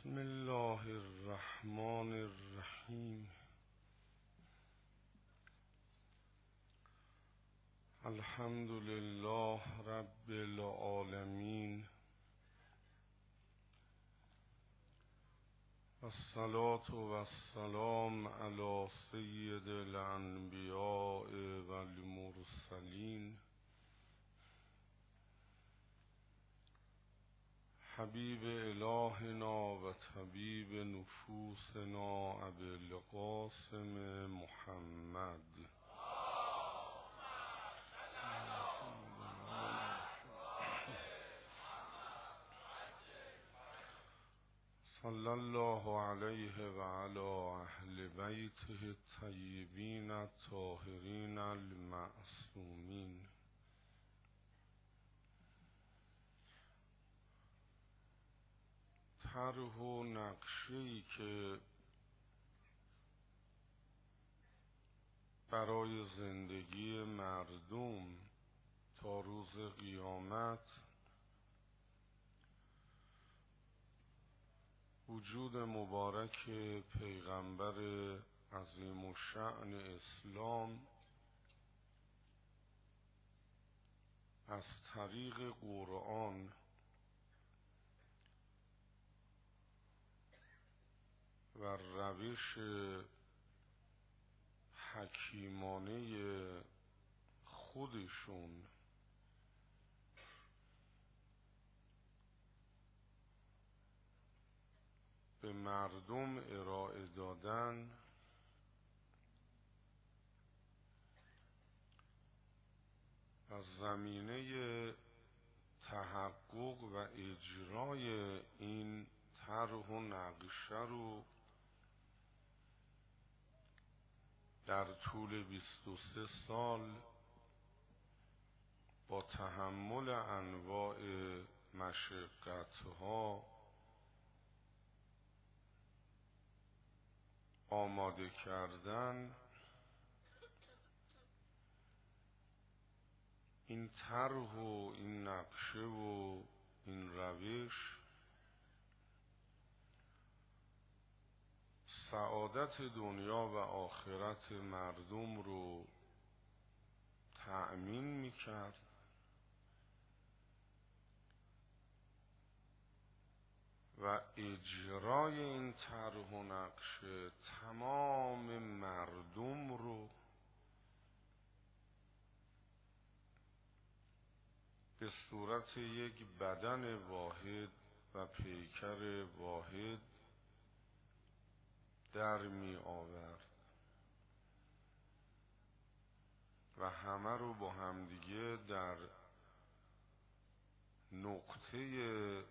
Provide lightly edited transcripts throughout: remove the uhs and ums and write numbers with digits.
بسم الله الرحمن الرحیم. الحمد لله رب العالمین، والصلاة والسلام علی سید الانبیاء والمرسلین، حبیب الهنا و طبیب نفوسنا ابی القاسم محمد صلی الله علیه و علی اهل بیته الطیبین الطاهرین المعصومین. طرح و نقشه‌ای که برای زندگی مردم تا روز قیامت وجود مبارک پیغمبر عظیم الشأن اسلام از طریق قرآن و روش حکیمانه خودشون به مردم ارائه دادن و زمینه تحقق و اجرای این طرح و نقشه رو در طول 23 سال با تحمل انواع مشقت‌ها آماده کردن. این طرح و این نقشه و این روش سعادت دنیا و آخرت مردم رو تأمین میکرد و اجرای این طرح و نقشه تمام مردم رو به صورت یک بدن واحد و پیکر واحد در می آورد و همه رو با همدیگه در نقطه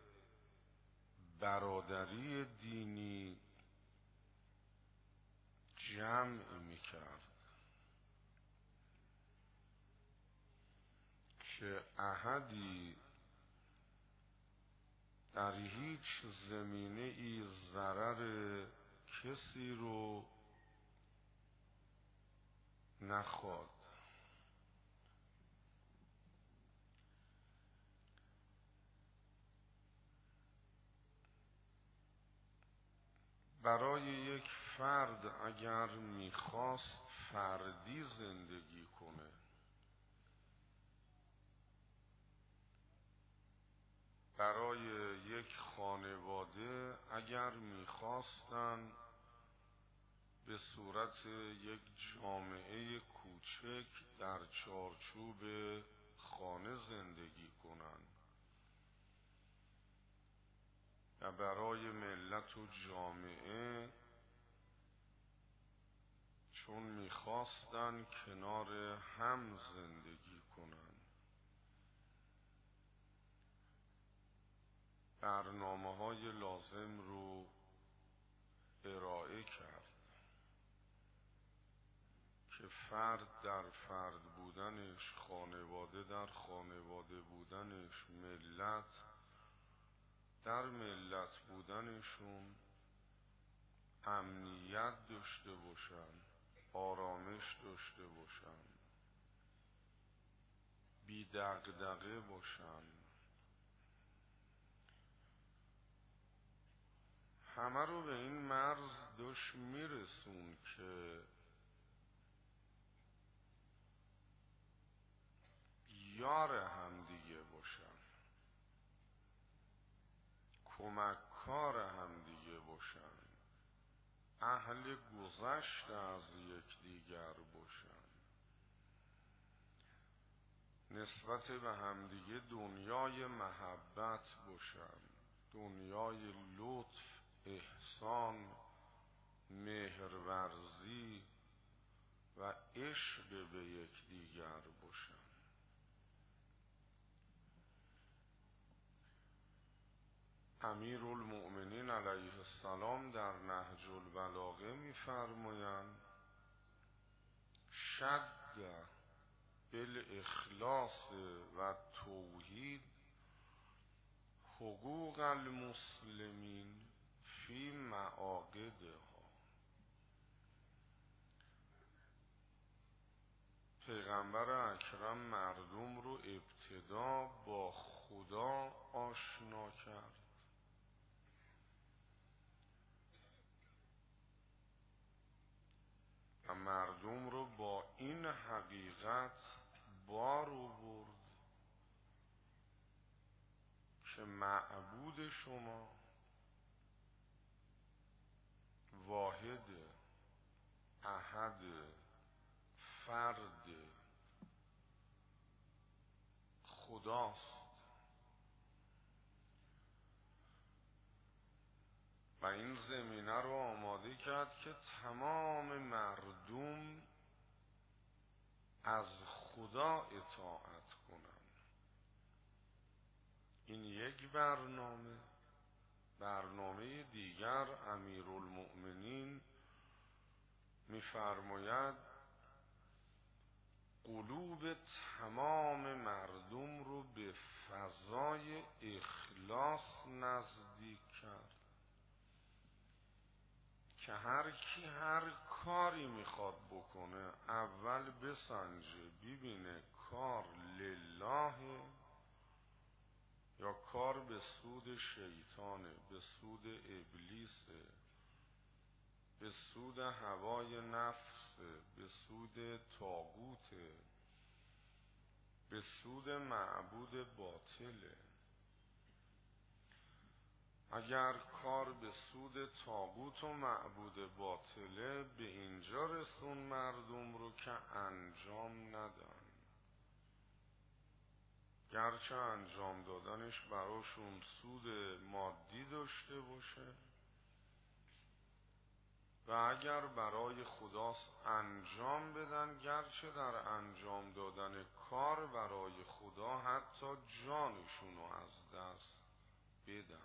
برادری دینی جمع می کرد که احدی در هیچ زمینه ای ضرر کسی رو نخواد. برای یک فرد اگر میخواست فردی زندگی کنه، برای یک خانواده اگر میخواستن به صورت یک جامعه کوچک در چارچوب خانه زندگی کنن و برای ملت و جامعه چون میخواستن کنار هم زندگی کنن، برنامه‌های لازم رو ارائه کرد که فرد در فرد بودنش، خانواده در خانواده بودنش، ملت در ملت بودنشون امنیت داشته باشن، آرامش داشته باشن، بی دغدغه باشن. همه رو به این مرز داشت میرسون که یار همدیگه باشن، کمککار همدیگه باشن، اهل گذشت از یکدیگر باشن، نسبت به همدیگه دنیای محبت باشن، دنیای لطف، احسان، مهرورزی و عشق به یکدیگر باشن. امیرالمؤمنین علیه السلام در نهج البلاغه می‌فرمایند شد بالاخلاص و توحید حقوق المسلمین فی معاقدها. پیغمبر اکرم مردم رو ابتدا با خدا آشنا کرد و مردم رو با این حقیقت بار آورد که معبود شما واحد، احد، فرد خداست و این زمینه رو آماده کرد که تمام مردم از خدا اطاعت کنند. این یک برنامه دیگر امیرالمؤمنین می‌فرماید قلوب تمام مردم رو به فضای اخلاص نزدیک کرد که هر کی هر کاری میخواد بکنه اول بسنجه ببینه کار لله یا کار به سود شیطانه، به سود ابلیسه، به سود هوای نفسه، به سود طاغوته، به سود معبود باطله. اگر کار به سود طاغوت و معبود باطله به اینجا رسون مردم رو که انجام ندن، گرچه انجام دادنش براشون سود مادی داشته باشه و اگر برای خداست انجام بدن، گرچه در انجام دادن کار برای خدا حتی جانشونو از دست بدن.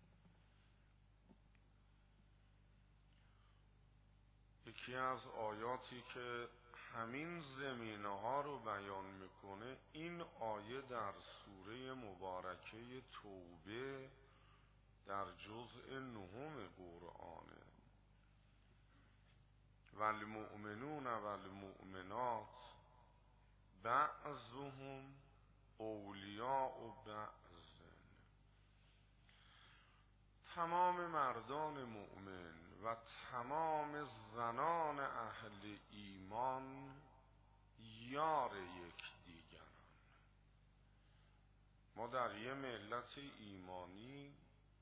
یکی از آیاتی که همین زمینه ها رو بیان میکنه این آیه در سوره مبارکه توبه در جزء 9 قرآنه. والمؤمنون والمؤمنات بعضهم اولیاء بعض. تمام مردان مؤمن و تمام زنان اهل ایمان یار یکدیگرند. ما در یه ملت ایمانی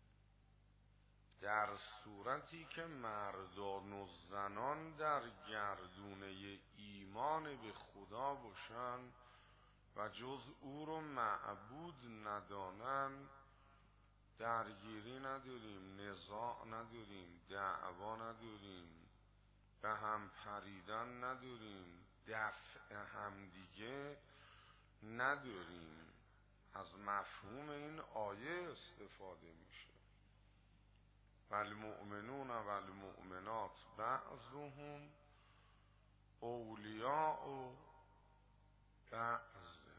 در صورتی که مردان و زنان در گردونه ایمان به خدا باشن و جز او رو معبود ندانن، درگیری نداریم، نزاع نداریم، دعوا نداریم، به هم پریدن نداریم، دفع همدیگه نداریم. از مفهوم این آیه استفاده میشه. والمؤمنون والمؤمنات بعضهم اولیاء بعض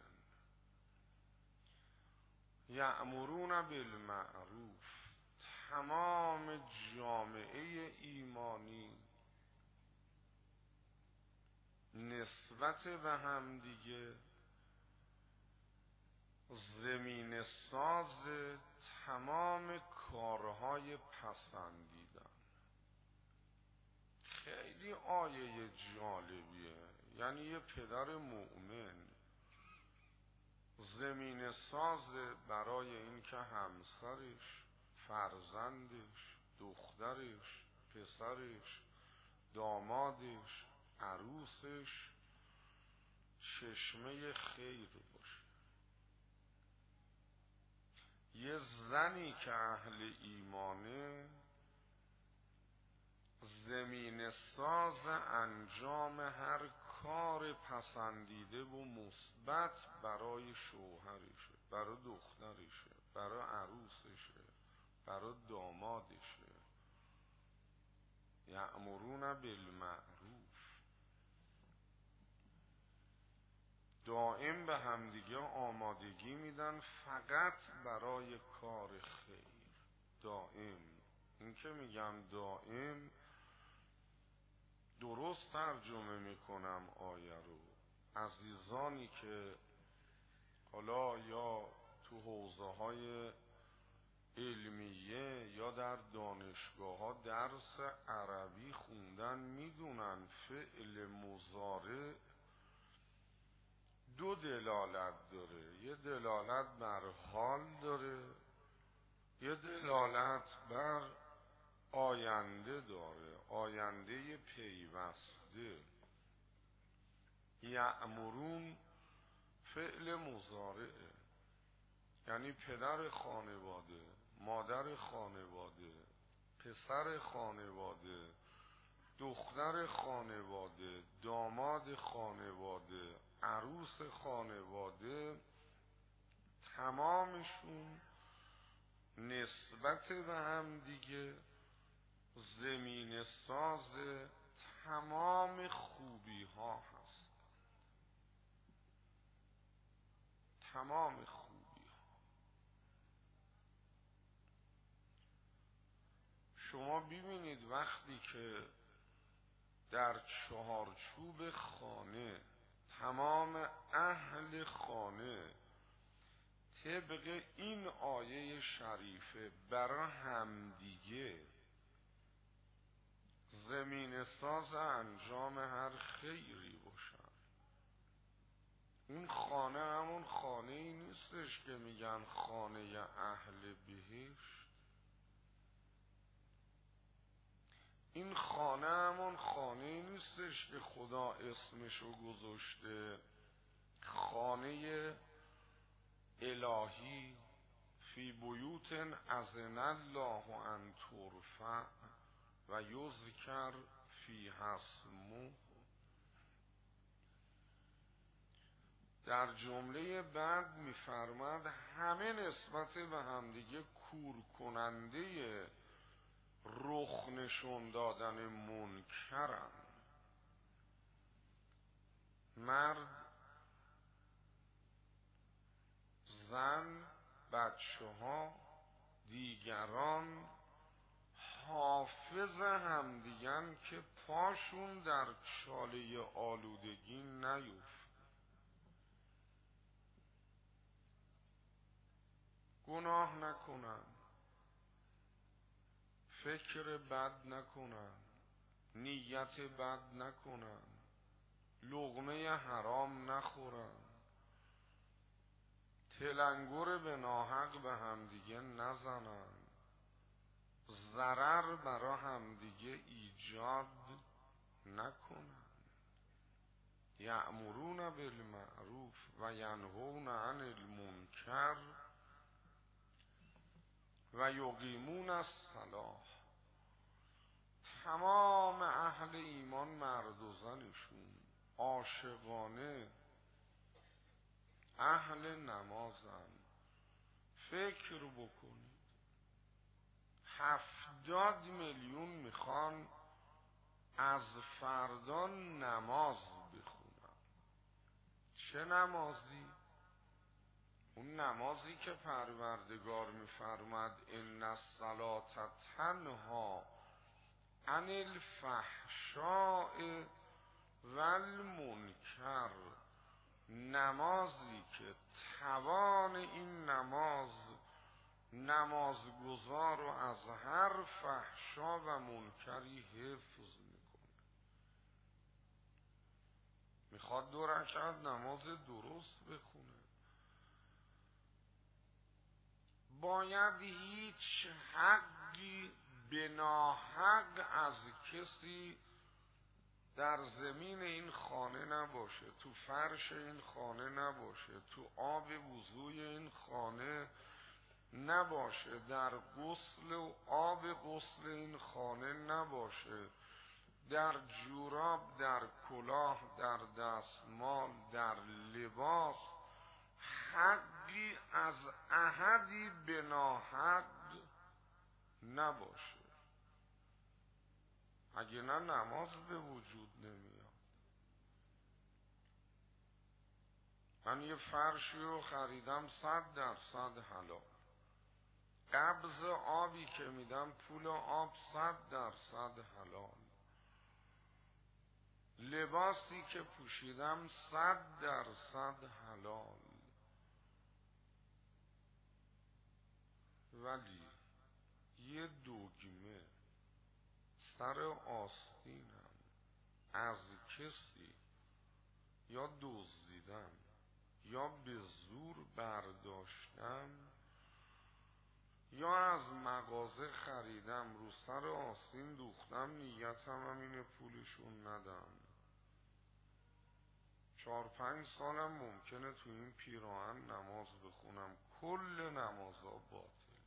یأمرون بالمعروف. تمام جامعه ایمانی نسبت به همدیگه زمین ساز تمام کارهای پسندیدن. خیلی آیه جالبیه. یعنی یه پدر مؤمن زمین ساز برای اینکه همسرش، فرزندش، دخترش، پسرش، دامادش، عروسش چشمه خیر باشه. یه زنی که اهل ایمانه زمین ساز انجام هر کار پسندیده و مثبت برای شوهرشه، برای دخترشه، برای عروسشه، برای دامادشه. یأمرون بالمعروف، دائم به همدیگه آمادگی میدن فقط برای کار خیر. دائم. این که میگم دائم درست ترجمه میکنم آیه رو. عزیزانی که حالا یا تو حوزه های علمیه یا در دانشگاه ها درس عربی خوندن میدونن فعل مضارع دو دلالت داره. یه دلالت بر حال داره، یه دلالت بر آینده داره، آینده پیوسته. یأمرون فعل مضارعه، یعنی پدر خانواده، مادر خانواده، پسر خانواده، دختر خانواده، داماد خانواده، عروس خانواده، تمامشون نسبت به هم دیگه زمین ساز تمام خوبی ها هست. تمام خوبی ها. شما ببینید وقتی که در چهارچوب خانه تمام اهل خانه طبق این آیه شریفه برای همدیگه زمین ساز انجام هر خیری باشن، اون خانه همون خانه ای نیستش که میگن خانه اهل بهشت. این خانه همون خانه ای نیستش که خدا اسمشو گذاشته خانه الهی، فی بیوت اذن الله ان ترفع و یذکر فیها اسمه. در جمله بعد میفرماد همه نسبت به همدیگه کور کننده رخ نشون دادن منکرن. مرد، زن، بچه ها، دیگران حافظ همدیگن که پاشون در چاله آلودگی نیفت، گناه نکنن، فکر بد نکنن، نیت بد نکنن، لقمه حرام نخورن، تلنگر به ناحق به همدیگه نزنن، ضرر برا همدیگه ایجاد نکنن. یأمرون بالمعروف و ینهون عن المنکر و یقیمون الصلاة. تمام اهل ایمان مرد و زنشون عاشقانه اهل نمازن. فکر بکنید 70 میلیون میخوان از فردا نماز بخونن. چه نمازی؟ اون نمازی که پروردگار میفرماد ان الصلاة تنها عن الفحشاء والمنکر، نمازی که توان این نمازگزار رو از هر فحشا و منکری حفظ میکنه. میخواد 2 رکعت نماز درست بخونه، باید هیچ حقی به ناحق از کسی در زمین این خانه نباشه، تو فرش این خانه نباشه، تو آب وضوی این خانه نباشه، در غسل و آب غسل این خانه نباشه، در جوراب، در کلاه، در دستمال، در لباس حقی از احدی به ناحق نباشه. اگه نه نماز به وجود نمیاد. من یه فرشی رو خریدم 100% حلال، قبض آبی که میدم پول آب 100% حلال، لباسی که پوشیدم 100% حلال، ولی یه دگمه سر آستینم از کسی یا دزدیدم یا به زور برداشتم یا از مغازه خریدم رو سر آستین دوختم، نیتم هم اینه پولشون ندم. 4-5 سالم ممکنه تو این پیراهن نماز بخونم، کل نمازها باطله،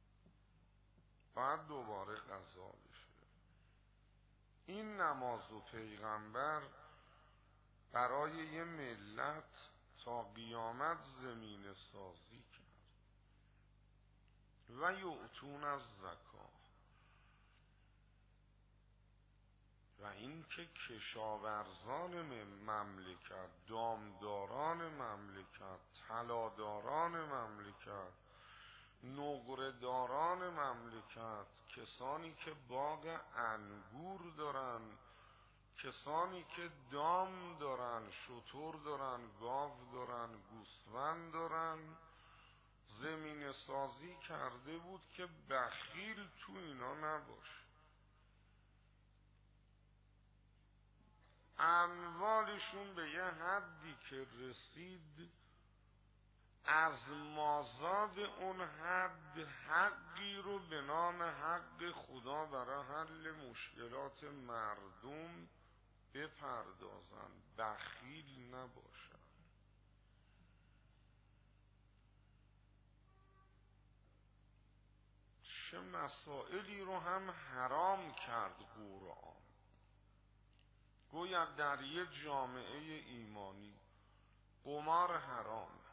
بعد دوباره قضا بشه. این نماز و پیغمبر برای یه ملت تا قیامت زمین سازی کرد. و یؤتون از زکات، و این که کشاورزان مملکت، دامداران مملکت، طلاداران مملکت، نقره‌داران مملکت، کسانی که باغ انگور دارن، کسانی که دام دارن، شتر دارن، گاو دارن، گوسفند دارن، زمین سازی کرده بود که بخیل تو اینا نباشه. اموالشون به یه حدی که رسید، از مازاد اون حد حقی رو به نام حق خدا برای حل مشکلات مردم بپردازن، بخیل نباشن. چه مسائلی رو هم حرام کرد قرآن. گویا در یه جامعه ایمانی قمار حرامه،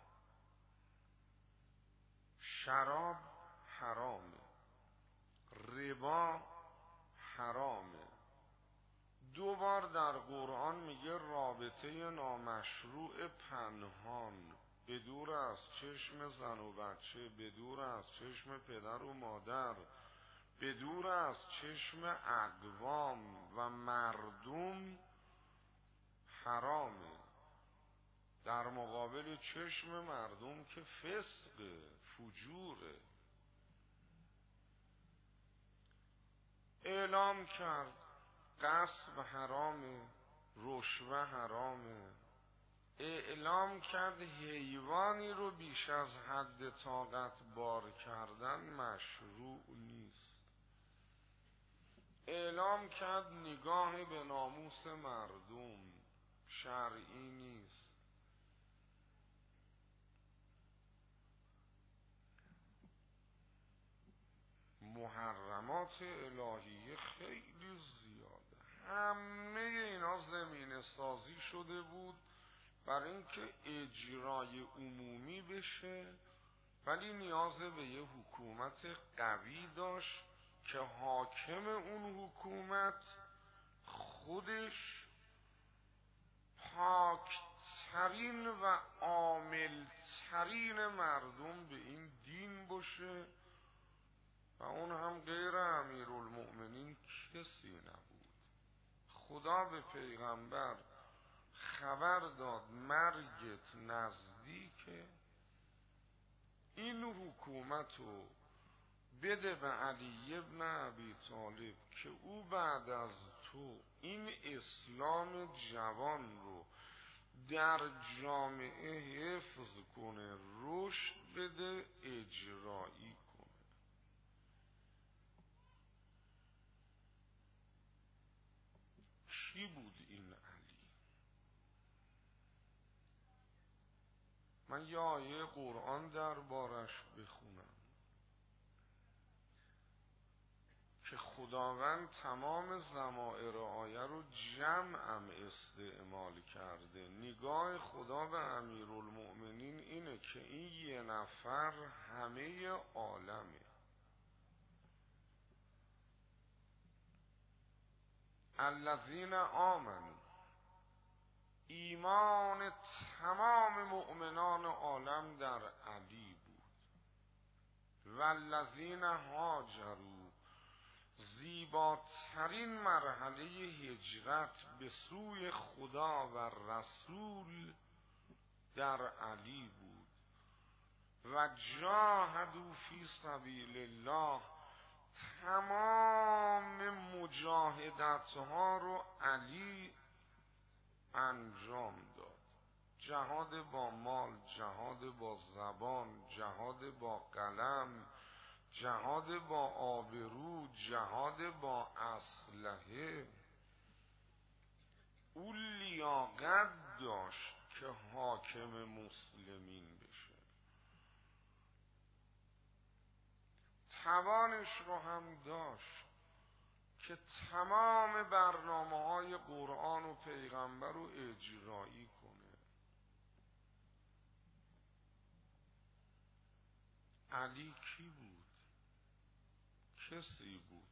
شراب حرامه، ربا حرامه. 2 بار در قرآن میگه رابطه نامشروع پنهان، بدور از چشم زن و بچه، بدور از چشم پدر و مادر، بدور از چشم اقوام و مردم حرامه، در مقابل چشم مردم که فسق، فجوره. اعلام کرد غصب حرامه، رشوه حرامه، اعلام کرد حیوانی رو بیش از حد طاقت بار کردن مشروع نیست، اعلام کرد نگاه به ناموس مردم شرعی نیست. محرمات الهیه خیلی زیاده، همه اینا زمینه سازی شده بود برای اینکه اجرای عمومی بشه، ولی نیاز به یه حکومت قوی داشت که حاکم اون حکومت خودش پاکترین و عاملترین مردم به این دین باشه، و اون هم غیر امیرالمؤمنین کسی نبود. خدا به پیغمبر خبر داد مرگت نزدیکه، این حکومتو بده به علی ابن ابی طالب که او بعد از تو این اسلام جوان رو در جامعه حفظ کنه، رشد بده، اجرایی کنه. کی بود این علی؟ من یه آیه قرآن دربارش بخونم که خداوند تمام ضمائر آیه رو جمعم استعمال کرده. نگاه خدا به امیرالمؤمنین اینه که این یه نفر همه عالمه. الذین آمنوا، ایمان تمام مؤمنان عالم در علی بود. والذین هاجروا، زیباترین مرحله هجرت به سوی خدا و رسول در علی بود. و جاهدوا فی سبیل الله، تمام مجاهدت ها رو علی انجام داد. جهاد با مال، جهاد با زبان، جهاد با قلم، جهاد با آبرو، جهاد با اسلحه. او لیاقت داشت که حاکم مسلمین بشه، توانش رو هم داشت که تمام برنامه‌های قرآن و پیغمبر رو اجرایی کنه. علی کی بود؟ کسی بود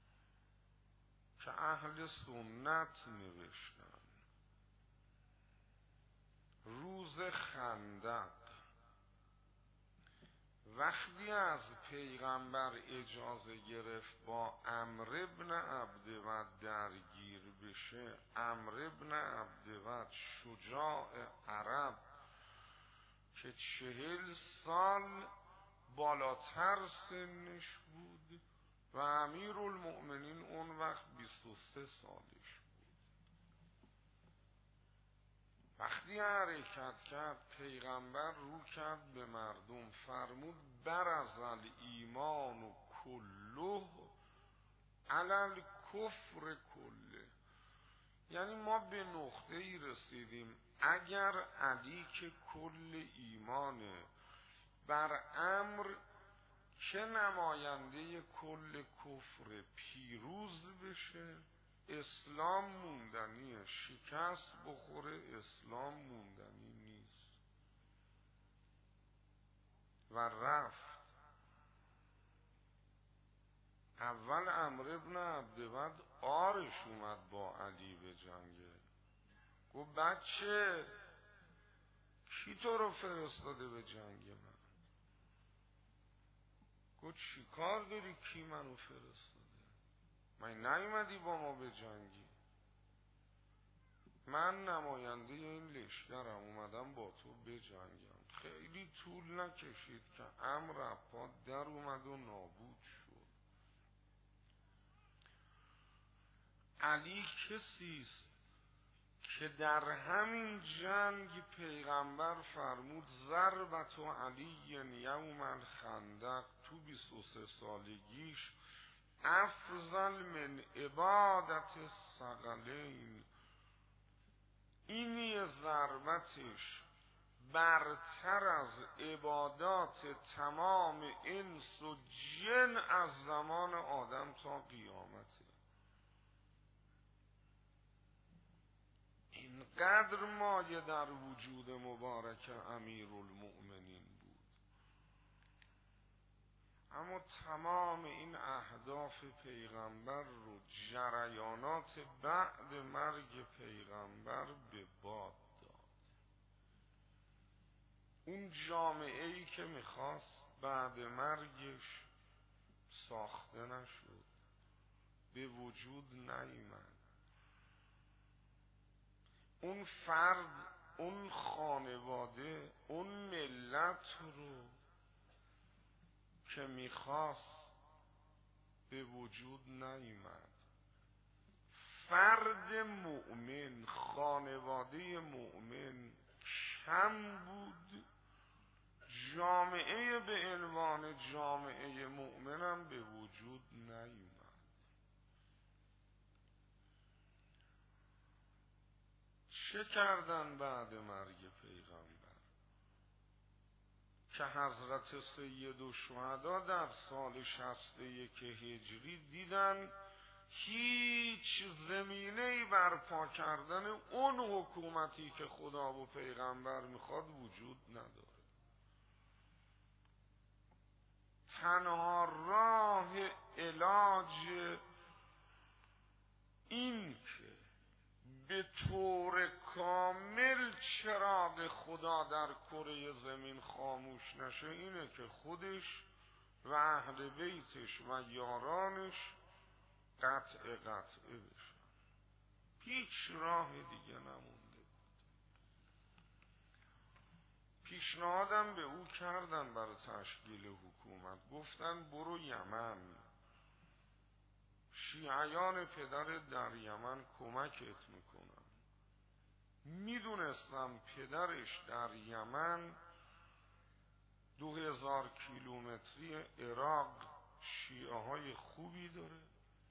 که اهل سنت نوشتن روز خندق وقتی از پیغمبر اجازه گرفت با عمرو بن عبدود درگیر بشه، عمرو بن عبدود شجاع عرب که 40 سال بالاتر سنش بود و امیرالمؤمنین اون وقت 23 سالش بود، وقتی حرکت کرد پیغمبر رو کرد به مردم، فرمود برز الایمان و کله علی الکفر کله. یعنی ما به نقطه ای رسیدیم اگر علی که کل ایمانه بر امر که نماینده کل کفر پیروز بشه، اسلام موندنیه. شکست بخوره اسلام موندنی نیست. و رفت. اول عمرو بن عبدود آرش اومد با علی به جنگه، گفت بچه کی تو رو فرستاده به جنگ من؟ گفت چی کار داری کی منو فرستاده؟ من نیومدی با ما به جنگی؟ من نماینده این لشکرم، اومدم با تو بجنگم. خیلی طول نکشید که امر اپا در اومد و نابود شد. علی کسیست که در همین جنگ پیغمبر فرمود ضربت علی یوم الخندق، تو 23 سالگیش افضل من عبادت الثقلین، اینی ضربتش برتر از عبادات تمام انس و جن از زمان آدم تا قیامته. اینقدر مایه در وجود مبارک امیرالمؤمنین بود. اما تمام این اهداف پیغمبر رو جریانات بعد مرگ پیغمبر به باد داد. اون جامعه‌ای که میخواست بعد مرگش ساخته نشد، به وجود نیامد. اون فرد، اون خانواده، اون ملت رو که میخواست به وجود نیامد. فرد مؤمن، خانواده مؤمن کم بود، جامعه به عنوان جامعه مؤمنم به وجود نیامد. چه کردن بعد مرگ پیغمبر؟ که حضرت سیدالشهدا در سال 61 هجری دیدن هیچ زمینه‌ای برپا کردن اون حکومتی که خدا و پیغمبر میخواد وجود نداره. تنها راه علاج این که به طور کامل چراغ خدا در کره زمین خاموش نشه اینه که خودش و اهل بیتش و یارانش قطع بشن. هیچ راه دیگه نمونده بود. پیشنهادم به او کردن برای تشکیل حکومت، گفتن برو یمن، شیعیان پدر در یمن کمکت میکنن. میدونستم پدرش در یمن 2000 کیلومتری عراق شیعه های خوبی داره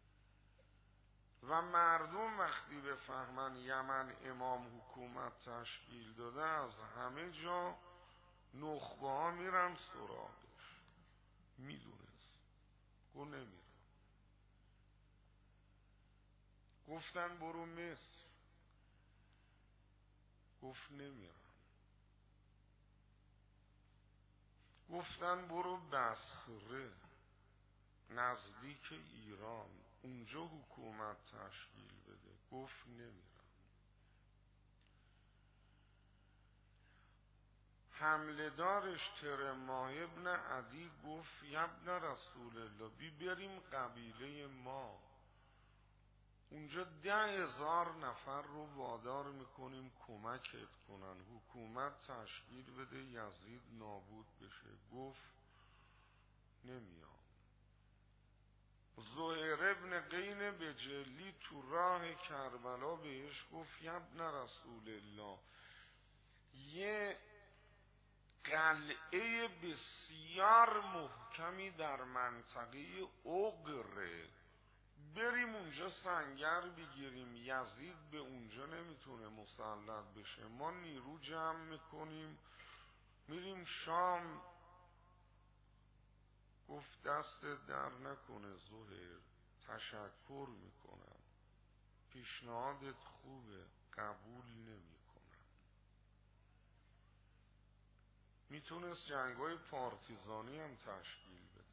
و مردم وقتی بفهمن یمن امام حکومت تشکیل داده از همه جا نخبه ها میرن سراغش. میدونست. گو نمیرم. گفتن برو مصر، گفت نمیرم. گفتن برو بصره نزدیک ایران، اونجا حکومت تشکیل بده، گفت نمیرم. حمله دارش ترماه ابن عدی گفت ابن رسول الله بریم قبیله ما، اونجا 10,000 نفر رو وادار میکنیم کمکت کنن، حکومت تشکیل بده، یزید نابود بشه. گفت نمیام. زهیر ابن قین بجلی تو راه کربلا بهش گفت ابن رسول الله یه قلعه بسیار محکمی در منطقه اغره، بریم اونجا سنگر بگیریم، یزید به اونجا نمیتونه مسلط بشه، ما نیرو جمع میکنیم میریم شام. گفت دست در نکنه زهیر، تشکر میکنم، پیشنهادت خوبه، قبول نمیکنم. میتونست جنگای پارتیزانی هم تشکیل بده.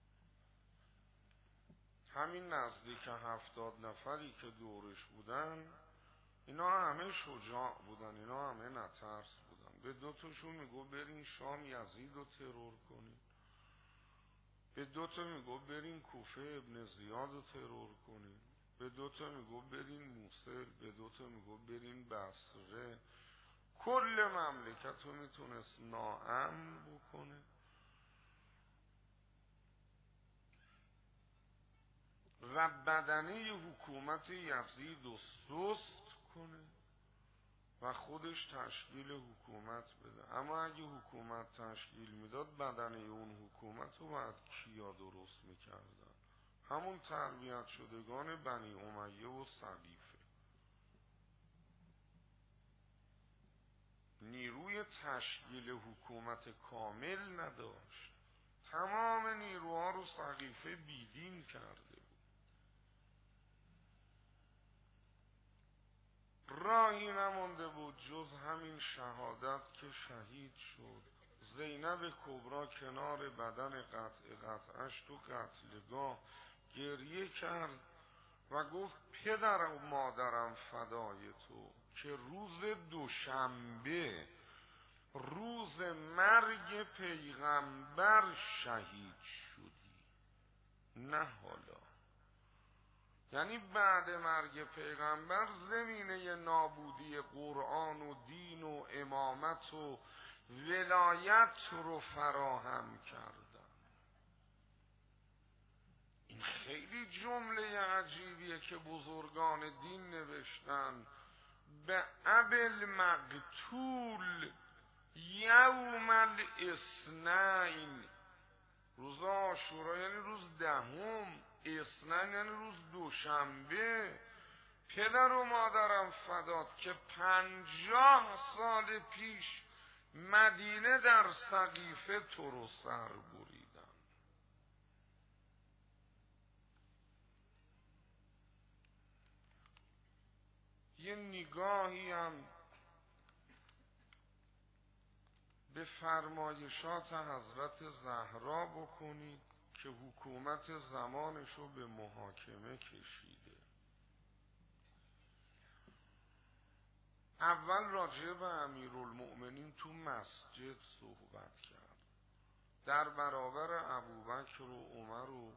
همین نزدیک 70 نفری که دورش بودن اینا همه شجاع بودن، اینا همه نترس بودن. به دوتاشون میگو برین شام یزید رو ترور کنین، به دوتا میگو برین کوفه ابن زیاد رو ترور کنین، به دوتا میگو برین موصل، به دوتا میگو برین بصره. کل مملکت رو میتونست ناامن بکنه و بدنه حکومت یزید رو سست کنه و خودش تشکیل حکومت بده. اما اگه حکومت تشکیل میداد بدنه اون حکومت رو باید کیا درست میکردن؟ همون تربیت شدگان بنی امیه و سقیفه. نیروی تشکیل حکومت کامل نداشت، تمام نیروها رو سقیفه بیدین کرده بود. راهی نمانده بود جز همین شهادت که شهید شد. زینب کبرا کنار بدن قطعش تو قتلگاه گریه کرد و گفت پدر و مادرم فدای تو که روز دوشنبه روز مرگ پیغمبر شهید شدی، نه حالا. یعنی بعد مرگ پیغمبر زمینه نابودی قرآن و دین و امامت و ولایت رو فراهم کردن. این خیلی جمله عجیبیه که بزرگان دین نوشتن. به ابل مقتول یوم الاثنین، روز عاشورا یعنی روز دهم، اثنین یعنی روز دوشنبه، پدر و مادرم فدات که 50 سال پیش مدینه در سقیفه تو رو سر بریدن. یه نگاهی هم به فرمایشات حضرت زهرا بکنید که حکومت زمانشو به محاکمه کشیده. اول راجع به امیرالمؤمنین تو مسجد صحبت کرد، در برابر ابوبکر و عمر و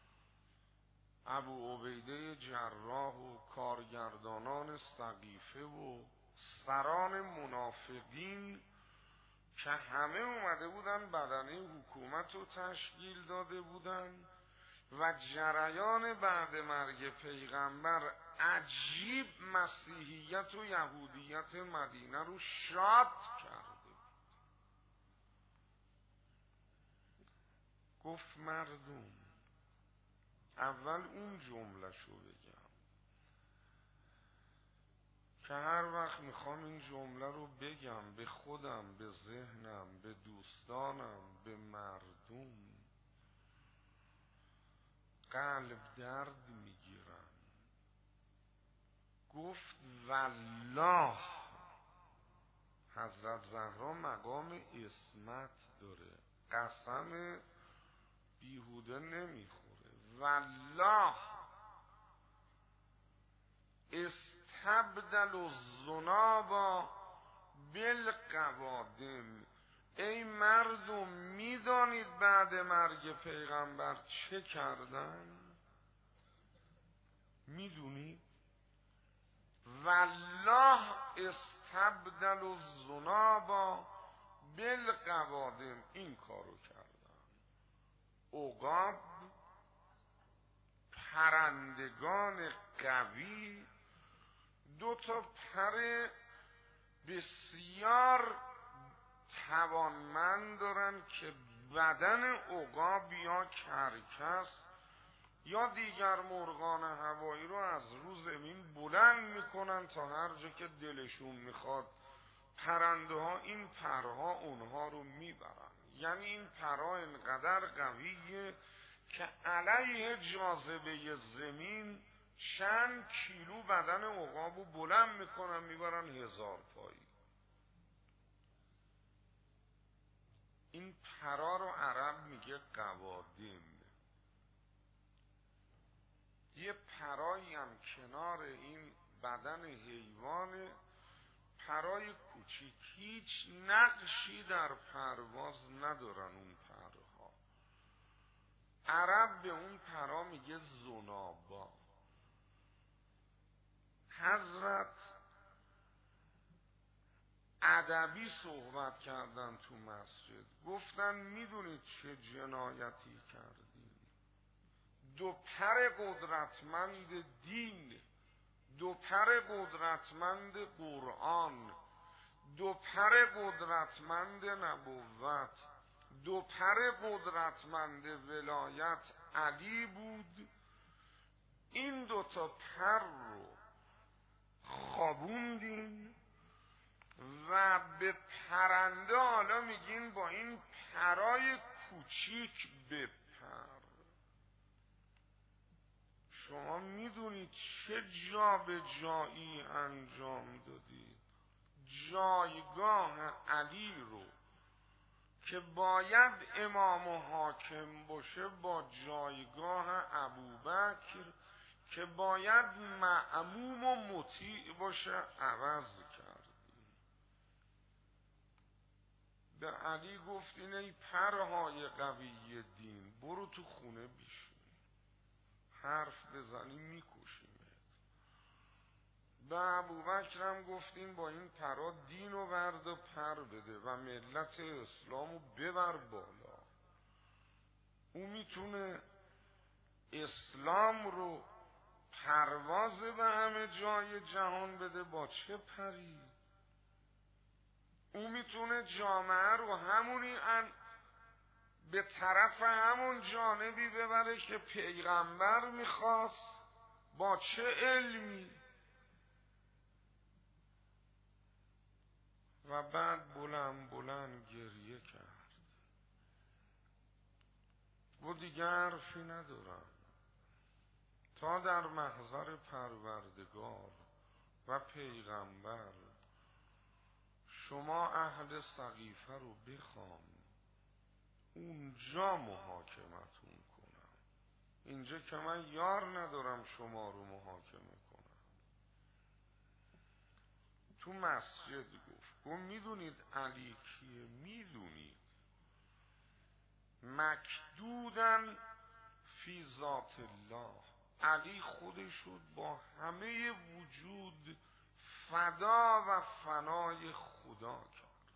ابو عبیده جراح و کارگردانان سقیفه و سران منافقین که همه اومده بودن بدنه حکومت رو تشکیل داده بودن و جریان بعد مرگ پیغمبر عجیب مسیحیت و یهودیت مدینه رو شاد کرده. گفت مردم، اول اون جمله شو بگم که هر وقت میخوام این جمله رو بگم به خودم، به ذهنم، به دوستانم، به مردم قلب درد میگیرم. گفت والله حضرت زهرا مقام عصمت داره، قسم بیهوده نمیخوره. والله استبدل الذنوب بالقوادم. ای مردم میدانید بعد مرگ پیغمبر چه کردن؟ میدونید؟ والله استبدل الذنوب بالقوادم. این کارو کردن. عقاب، پرندگان قوی، 2 پر بسیار توانمند دارن که بدن عقاب یا کرکس یا دیگر مرغان هوایی رو از رو زمین بلند میکنن تا هر جا که دلشون میخواد. پرنده ها این پرها اونها رو میبرن. یعنی این پرها اینقدر قویه که علیه جاذبه زمین چند کیلو بدن عقاب رو بلند میکنن میبرن 1000 پایی. این پرا رو عرب میگه قوادم. یه پرایی هم کنار این بدن حیوان، پرای کوچیک، هیچ نقشی در پرواز ندارن اون پرها. عرب به اون پرا میگه زنابا. حضرت ادبی صحبت کردن تو مسجد، گفتن میدونید چه جنایتی کردیم؟ 2 پر قدرتمند دین، 2 پر قدرتمند قرآن، 2 پر قدرتمند نبوت، 2 پر قدرتمند ولایت علی بود. این 2 پر رو خوابوندین و به پرنده حالا میگین با این پرای کوچیک بپر. شما میدونید چه جابجایی انجام دادید؟ جایگاه علی رو که باید امام و حاکم باشه با جایگاه ابوبکر که باید مأموم و مطیع باشه عوض کردیم. به علی گفتین ای پرهای قوی دین برو تو خونه بشین. حرف بزنی میکشیمت. به ابوبکرم گفتیم با این پرا دین و ورد و پر بده و ملت اسلامو ببر بالا. او میتونه اسلام رو پرواز به همه جای جهان بده با چه پری؟ او میتونه جامعه رو همونی به طرف همون جانبی ببره که پیغمبر میخواست با چه علمی؟ و بعد بلند بلند گریه کرد و دیگه حرفی ندارم تا در محضر پروردگار و پیغمبر شما اهل سقیفه رو بخوام اونجا محاکمتون کنم. اینجا که من یار ندارم شما رو محاکمه کنم. تو مسجد گفت میدونید علی کیه؟ میدونید مکدودن فی ذات الله. علی خودشو با همه وجود فدا و فنای خدا کرد.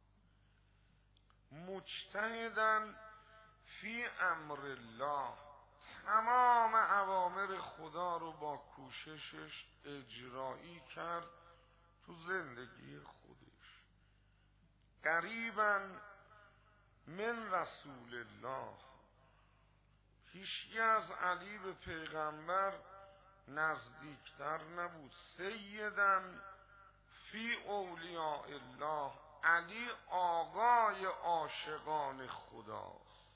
مجتهدن فی امر الله، تمام اوامر خدا رو با کوششش اجرایی کرد تو زندگی خودش. قریبا من رسول الله، هیچی از علی به پیغمبر نزدیکتر نبود. سیدن فی اولیاء الله، علی آقای عاشقان خداست.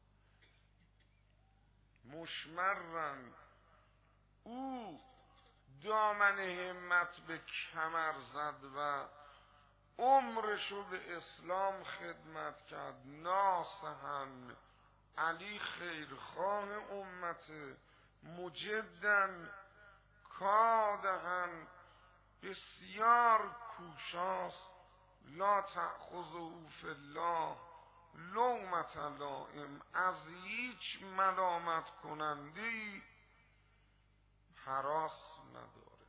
مشمرن، او دامن همت به کمر زد و عمرشو به اسلام خدمت کرد. ناصحن، علی خیرخواه امت. مجدن، کادهن، بسیار کوشاست. لا تأخذه فی الله لومة لائم، از هیچ ملامت کننده‌ای هراس نداره.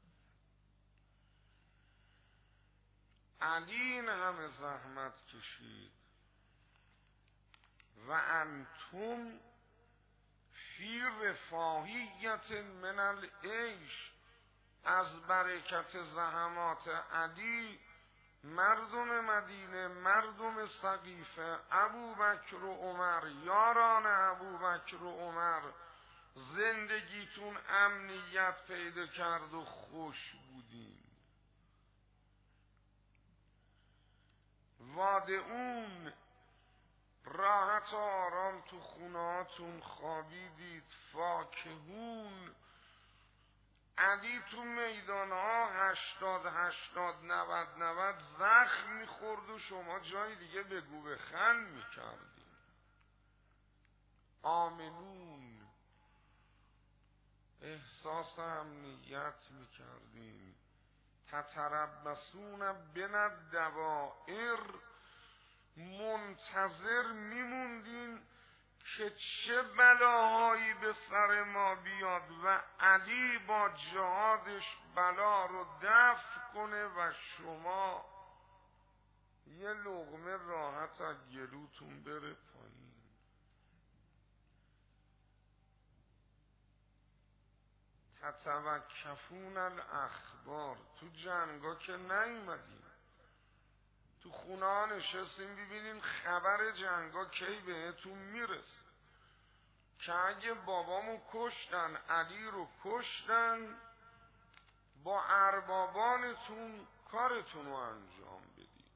علی این همه زحمت کشید و انتم فی رفاهیت من العیش. از برکت زحمات علی مردم مدینه، مردم سقیفه، ابوبکر و عمر، یاران ابوبکر و عمر، زندگیتون امنیت پیدا کرد و خوش بودین. وادعون، راحت و آرام تو خونهاتون خوابیدید. فاکهون، علی تو میدانها 80 زخم میخورد و شما جای دیگه بگو بخند میکردین. آمنون، احساس امنیت میکردین. تتربصون بنا الدوائر، منتظر میموندین که چه بلاهایی به سر ما بیاد و علی با جهادش بلا رو دفع کنه و شما یه لقمه راحت از گلوتون بره پایین. تتوکفون الاخبار، تو جنگا که نیومدیم، تو خونه ها نشستیم ببینین خبر جنگا کی بهتون میرسه که اگه بابامو کشتن، علی رو کشتن، با اربابانتون کارتون رو انجام بدین.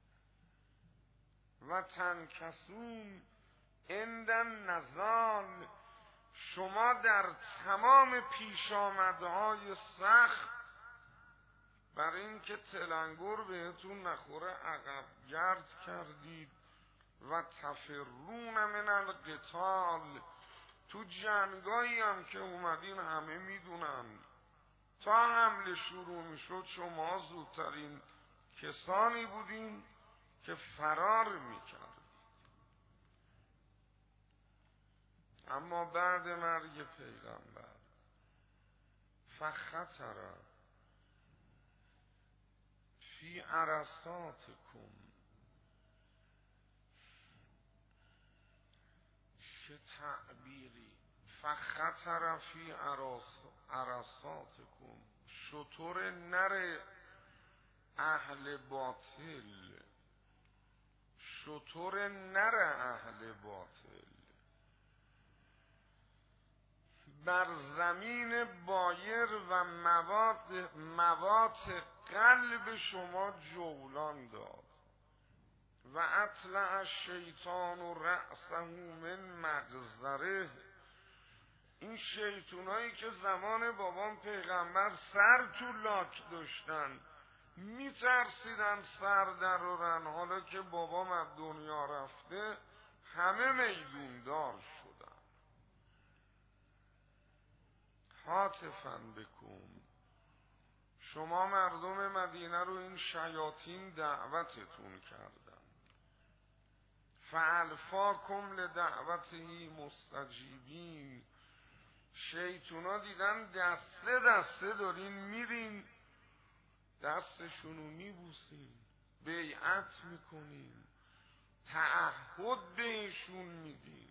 و تنکسون عند النزال، شما در تمام پیش آمدهای سخت برای اینکه تلنگر بهتون نخوره عقب گرد کردید. و تفرون من القتال، تو جنگایی هم که اومدین همه میدونن تا حمله شروع میشد شما زودترین کسانی بودین که فرار میکردید. اما بعد مرگ پیغمبر فخطر فی عرصاتکم، چه تعبیری، فخطر فی عرصاتکم، شتر نر اهل باطل، شتر نر اهل باطل بر زمین بایر و موات قلب شما جولان داد. و اطلع الشیطان و رأسه من مغزره، این شیطونایی که زمان بابام پیغمبر سر تو لاک داشتن میترسیدن سر درارن، حالا که بابام از دنیا رفته همه میدوندار شدن. هاتفاً بکن، شما مردم مدینه رو این شیاطین دعوتتون کردن. فالفاکم لدعوته مستجیبین، شیطونا دیدن دسته دسته دارین میرین دستشونو میبوسین، بیعت میکنین، تعهد بهشون میدین.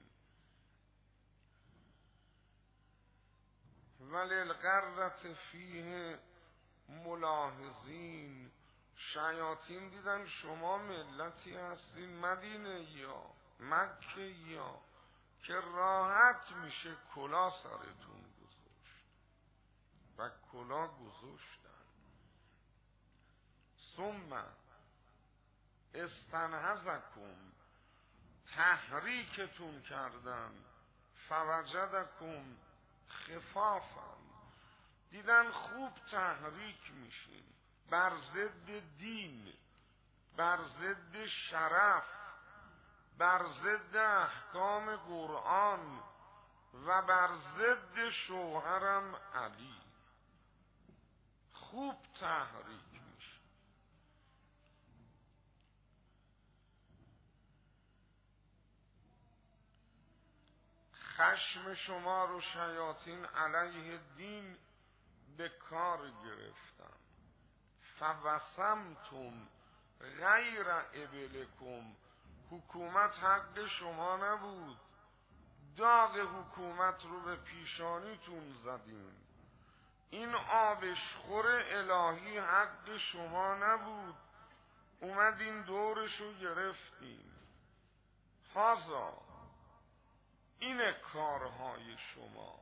وللغرة فیه ملاحظین، شیاطین دیدن شما ملتی هستین مدینه یا مکه یا که راحت میشه کلا سرتون گذاشت و کلا گذاشتن. ثم استنهزکم، تحریکتون کردن، فوجدکم خفافا، دیدن خوب تحریک میشین بر ضد دین، بر ضد شرف، بر ضد احکام قرآن و بر ضد شوهرم علی، خوب تحریک میشین. خشم شما رو شیاطین علیه دین به کار گرفتن. فوسمتم غیر ابلکم، حکومت حق شما نبود، داغ حکومت رو به پیشانیتون زدین. این آبشخور الهی حق شما نبود، اومدین دورشو گرفتین. هازا، این کارهای شما.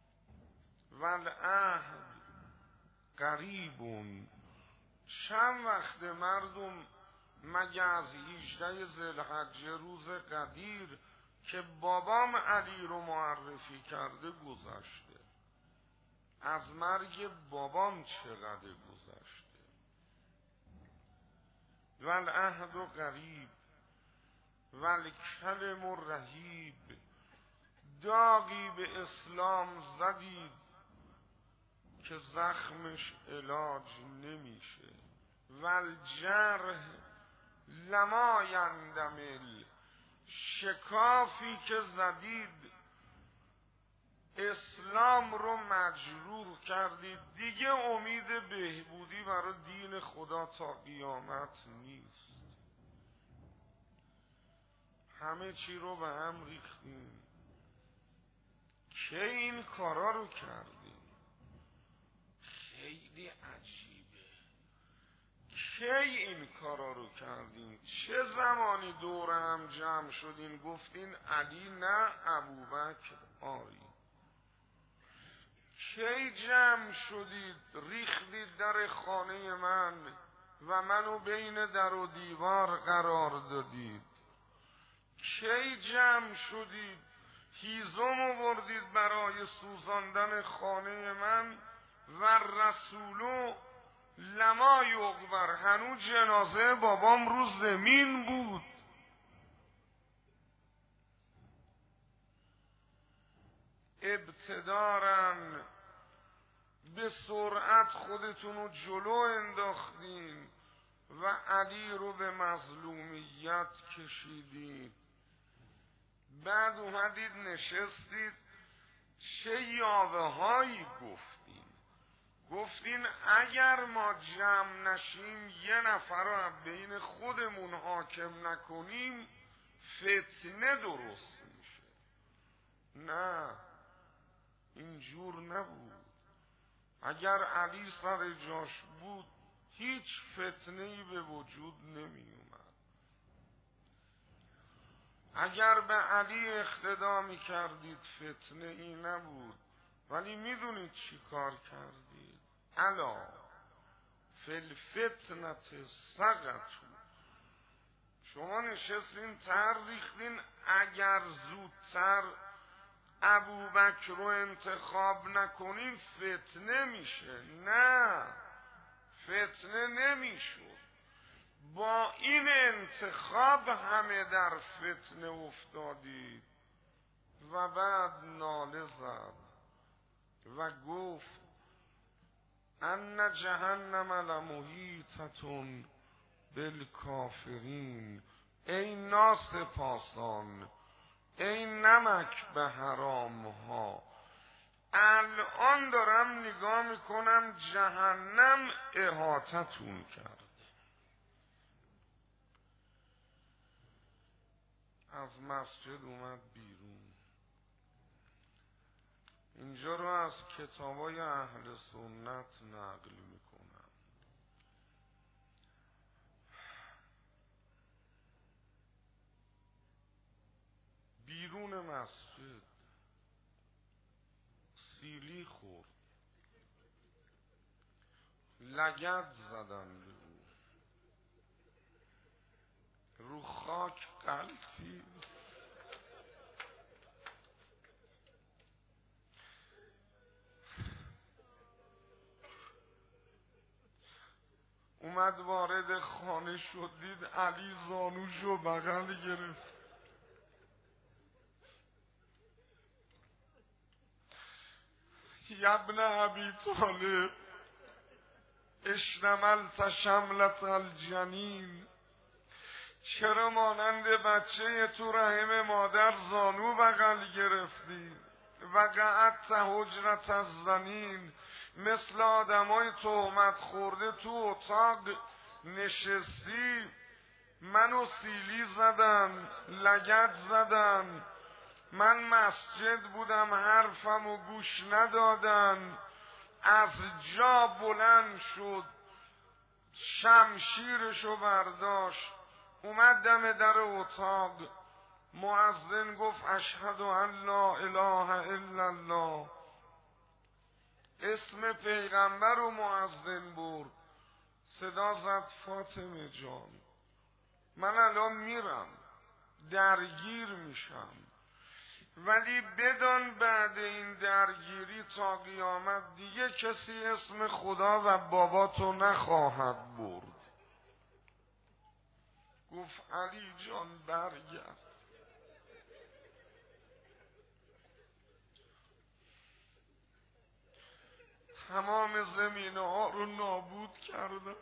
والعهد قریبون، چند وقت مردم مگه از 18 ذوالحجه روز قدیر که بابام علی رو معرفی کرده گذشته، از مرگ بابام چقدر گذشته. والعهد قریب والکلم رهیب، داغی به اسلام زدید که زخمش علاج نمیشه. والجرح لما یندمل، شکافی که زدید اسلام رو مجروح کردید، دیگه امید بهبودی برای دین خدا تا قیامت نیست. همه چی رو به هم ریختیم. کی این کارا رو کردیم؟ خیلی عجیبه. کی این کارا رو کردیم؟ چه زمانی دور هم جمع شدین گفتین علی نه ابوبکر آری؟ کی جمع شدید ریختید در خانه من و منو بین در و دیوار قرار دادید؟ کی جمع شدید هیزم آوردید برای سوزاندن خانه من و رسولو لما یقبر، هنوز جنازه بابام رو زمین بود. ابتدارن به سرعت خودتون رو جلو انداختین و علی رو به مظلومیت کشیدید. بعد اومدید نشستید چه یاوه هایی گفتین اگر ما جمع نشیم یه نفر رو بین خودمون حاکم نکنیم فتنه درست میشه. نه، اینجور نبود. اگر علی سر جاش بود هیچ فتنه‌ای به وجود نمی اومد. اگر به علی اقتدا می کردید فتنه ای نبود. ولی میدونید چی کار کردید؟ الا فی الفتنة سقطوا. شما نشستین تر ریختین اگر زودتر ابوبکر رو انتخاب نکنین فتنه میشه. نه، فتنه نمیشد. با این انتخاب همه در فتنه افتادید. و بعد ناله زد و گفت ان جهنم لمحیطة بالکافرین. ای ناسپاسان، ای نمک به حرام ها، الان دارم نگاه میکنم جهنم احاطتون کرد. از مسجد اومد بیرون. اینجا رو از کتابای اهل سنت نقل میکنم. بیرون مسجد سیلی خورد، لگد زدن به او، رو خاک قلتی. اومد وارد خانه شد، دید علی زانوشو بغل گرفت. ابن ابی طالب اشتملت شملت الجنین، چرا مانند بچه تو رحم مادر زانو بغل گرفتی؟ و قعدت حجرت الزنین، مثل آدمای تهمت خورده تو اتاق نشستی. منو سیلی زدن، لگد زدن، من مسجد بودم حرفمو گوش ندادن. از جا بلند شد، شمشیرشو برداشت، اومد دم در اتاق. مؤذن گفت اشهد ان لا اله الا الله. اسم پیغمبر رو مؤذن برد. صدا زد فاطمه جان، من الان میرم، درگیر میشم، ولی بدان بعد این درگیری تا قیامت دیگه کسی اسم خدا و باباتو نخواهد برد. گفت علی جان برگرد. تمام زمینه ها رو نابود کردن.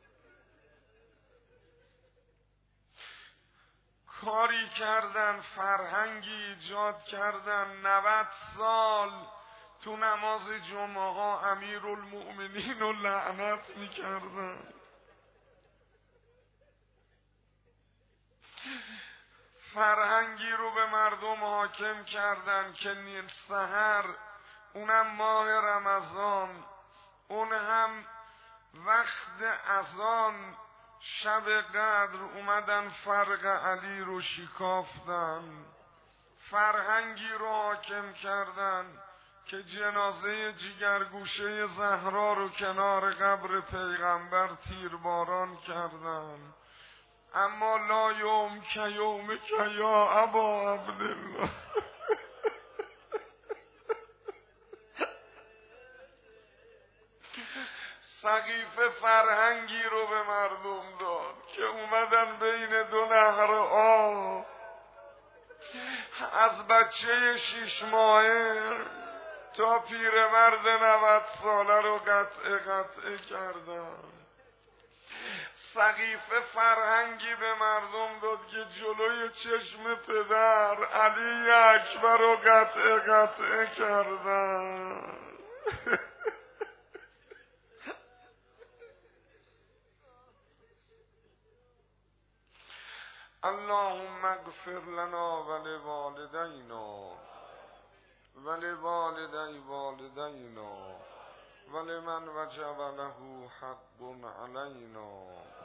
کاری کردن، فرهنگی ایجاد کردن. 90 سال تو نماز جمعه ها امیرالمؤمنین رو لعنت میکردن. فرهنگی رو به مردم حاکم کردن که نیل سحر، اونم ماه رمضان، اون هم وقت اذان شب قدر، اومدن فرق علی رو شکافتن. فرهنگی رو حاکم کردن که جنازه جگرگوشه زهرا رو کنار قبر پیغمبر تیرباران کردن. اما لا یوم که یوم که یا ابا عبدالله. سقیفه فرهنگی رو به مردم داد که اومدن بین دو نهر آب از بچه 6 ماهه تا پیرمرد 90 ساله رو قطعه کردن. سقیفه فرهنگی به مردم داد که جلوی چشم پدر علی اکبر رو قطعه کردن. اللهم اغفر لنا ولوالدینا ولوالدی والدینا ولمن وجب له حق علینا